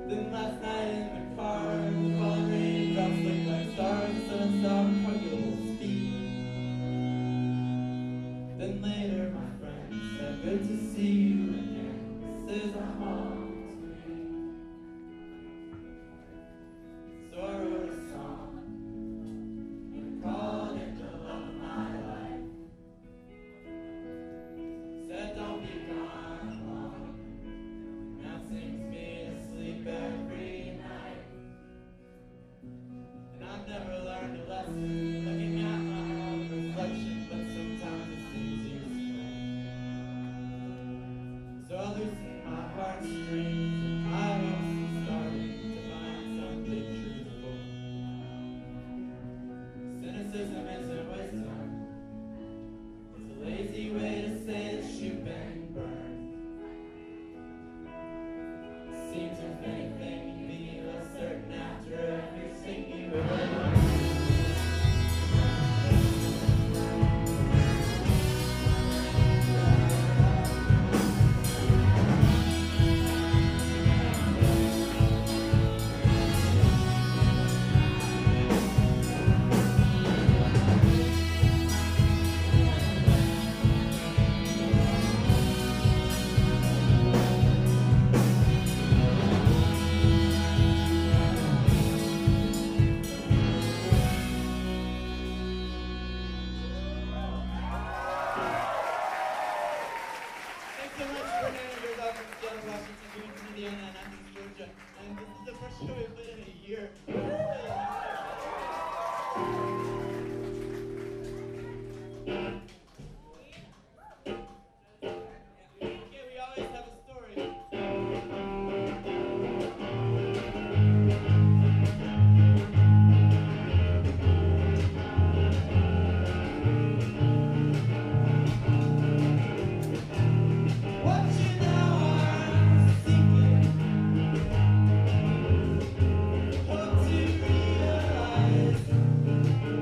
Then last night in the car, falling raindrops looked like stars, so I saw Hercules' feet. Then later my friend said, good to see you again, this is a home to me. So I wrote a song and called it the love of my life. Said don't be gone long, now sings me to sleep every night. And I've never learned a lesson looking at my own reflection, but sometimes it seems useful. So I loosen my heartstrings and I was starting to find something truthful. Cynicism isn't wisdom, it's a lazy way to say that you've been burned. Seems if anything you be less certain after everything you ever learned. Thanks so much for having us out from Seattle, Washington, Greenville, Indiana, and Athens, Georgia. And this is the first show we've played in a year. Okay, we always have a story. What you know I'm seeking, hope to realize.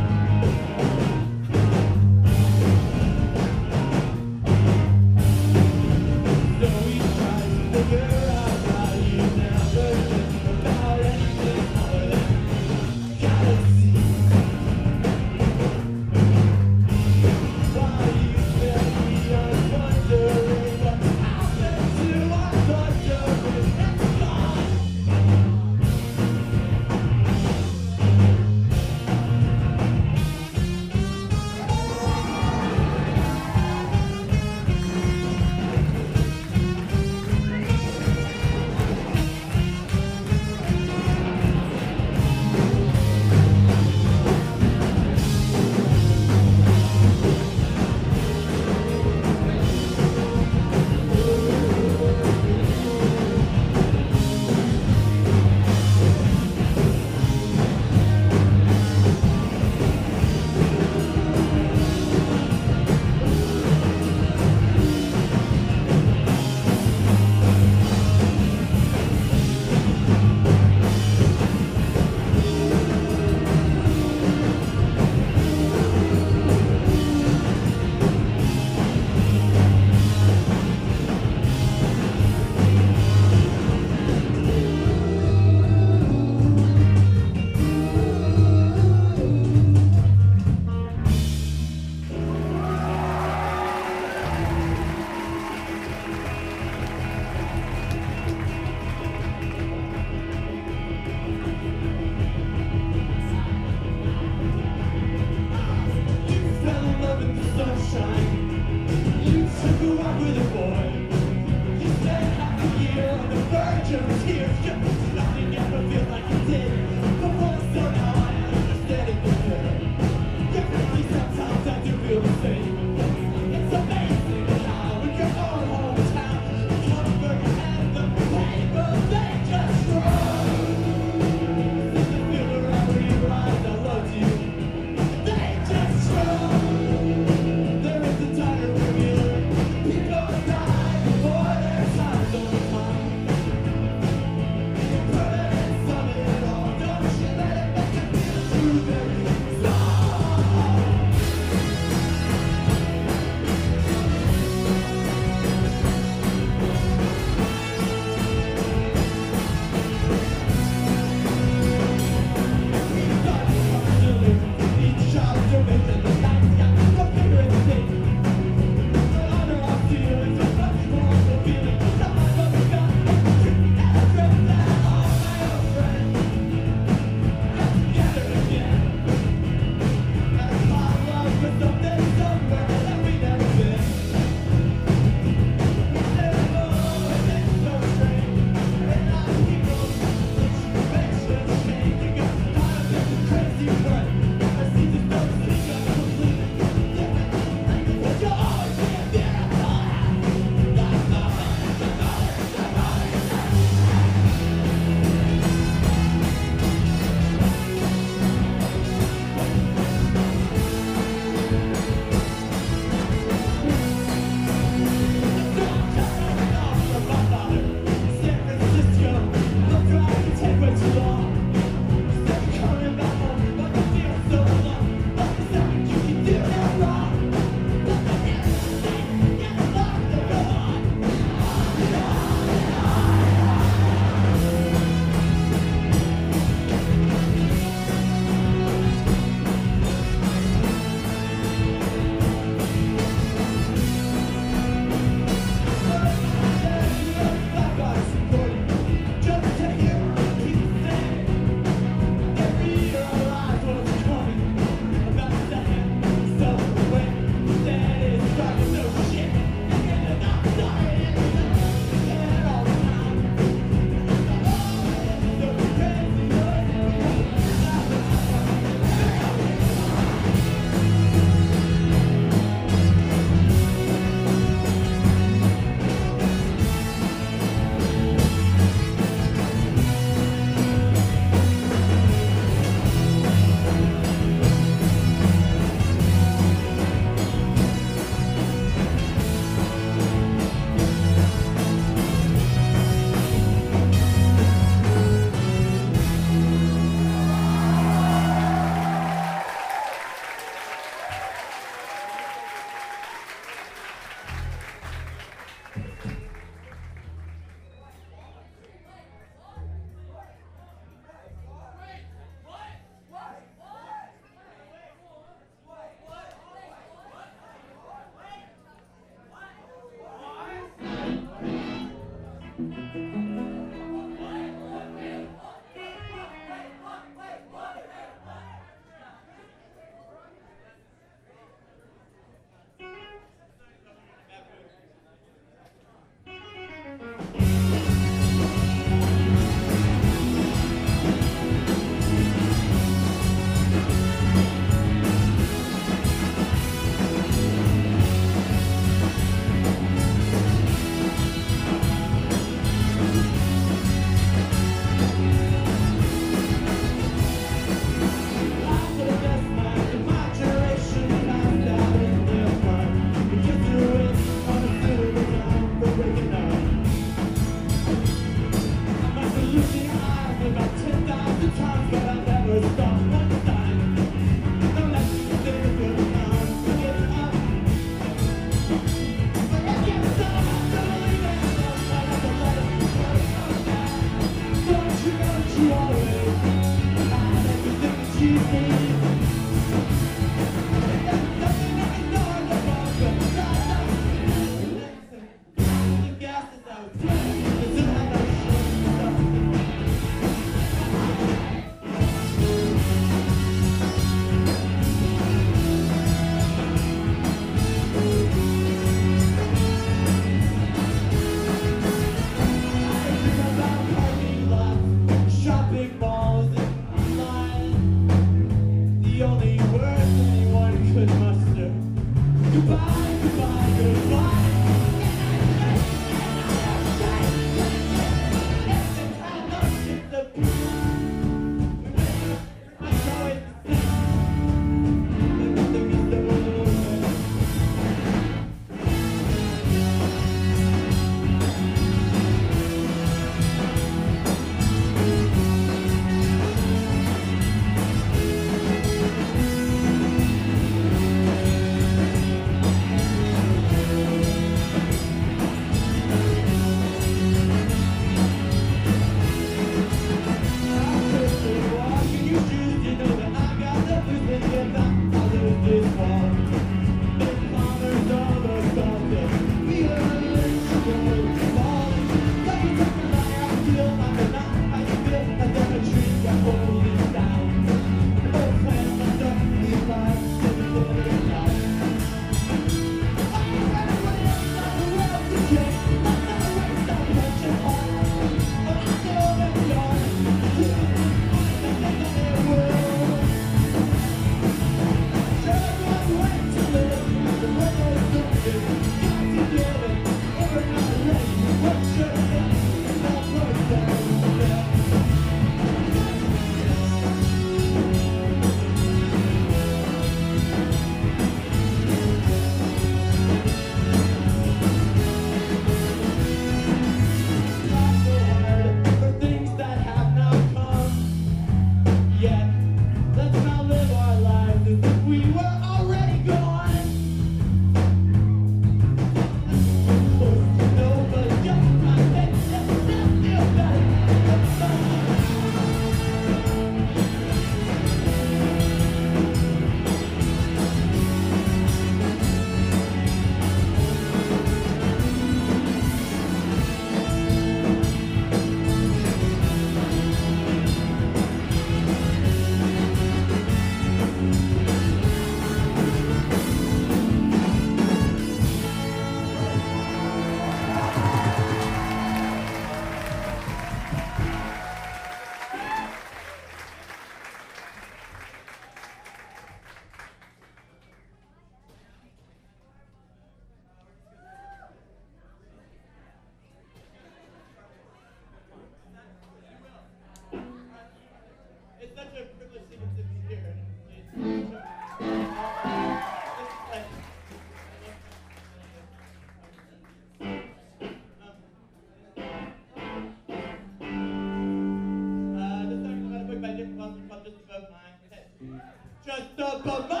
Just up a money.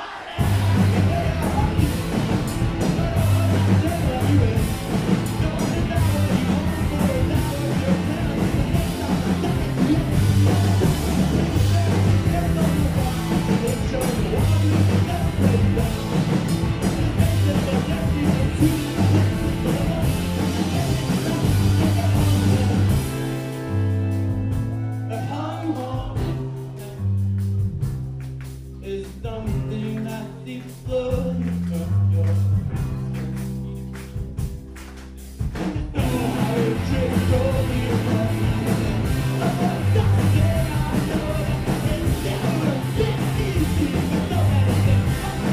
Is something that seeps slowly from your skin. Somehow it drifts over your body. Someday I know it's never been easy, but so many things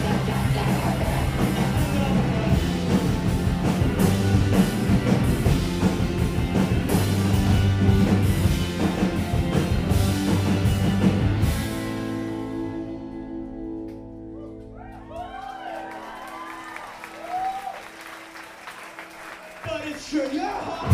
but it's sure your heart.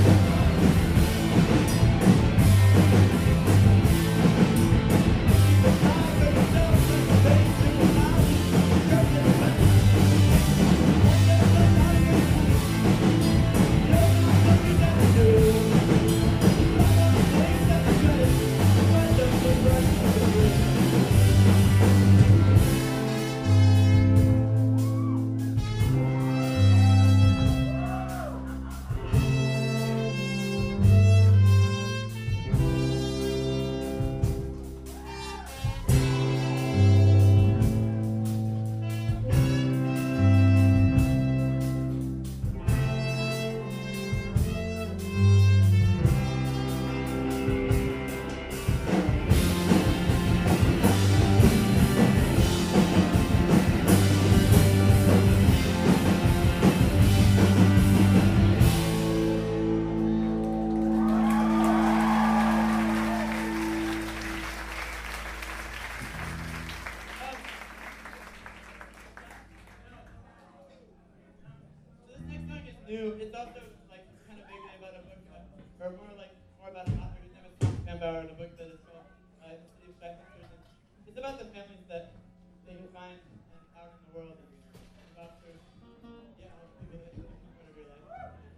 New. It's also like kind of vaguely about a book, or more about an author whose name is Thomas Bambauer, and a book that is called The City of Sky Pictures. It's about the families that they can find out in the world, and about sort of, yeah, all the people that you want to realize.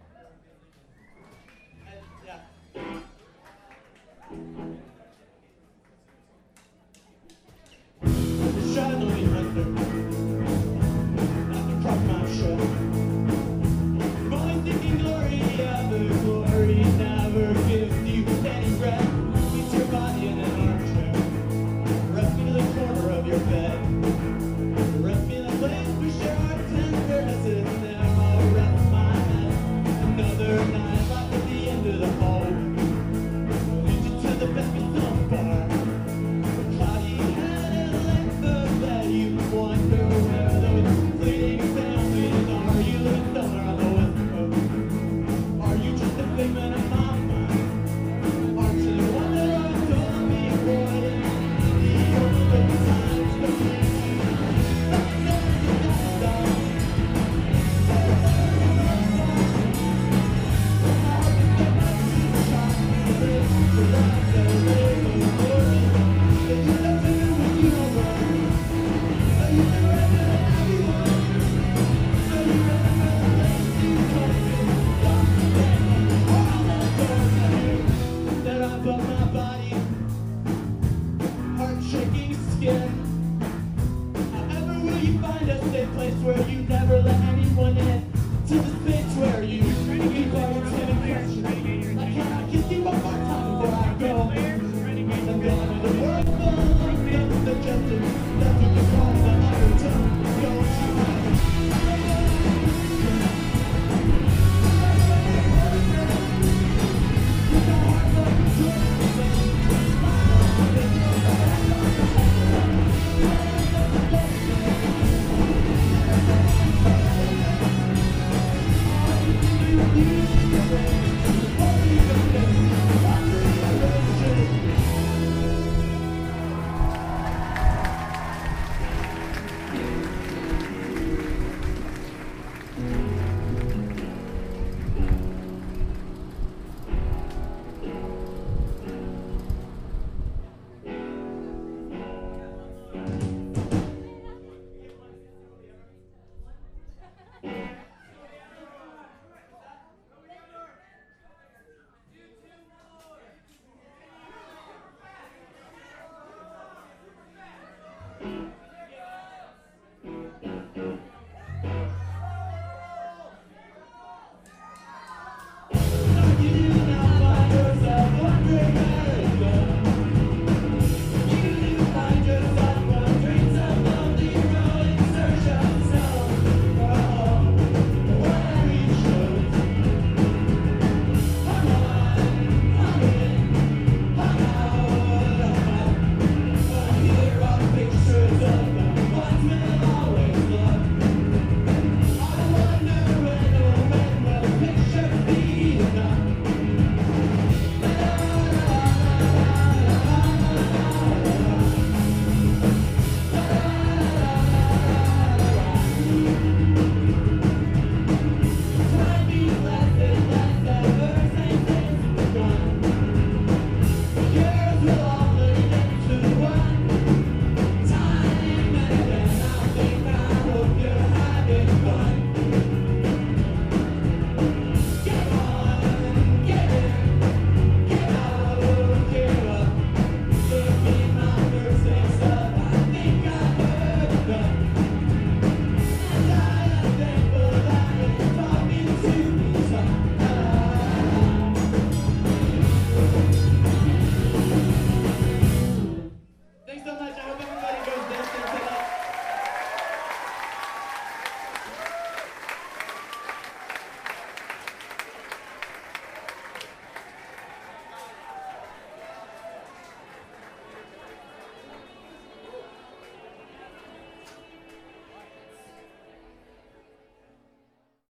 And yeah. Shadowing hunter, not to cross my shore. Seeking glory, yeah, the glory never gives you any rest. Meet your body in an armchair. Rest me to the corner of your bed. Rest me in the place we share our tendernesses. There I'll rest my head. Another night, light at the end of the hall. Lead you to the Bethlehem bar. Cloudy head and length of bed. You wonder where those fleeting families are. You live somewhere on the west. Are you just a figment of my mind? Aren't you the one that always told me what it is? The only times to me. However, will you find a safe place where you never let anyone in? To the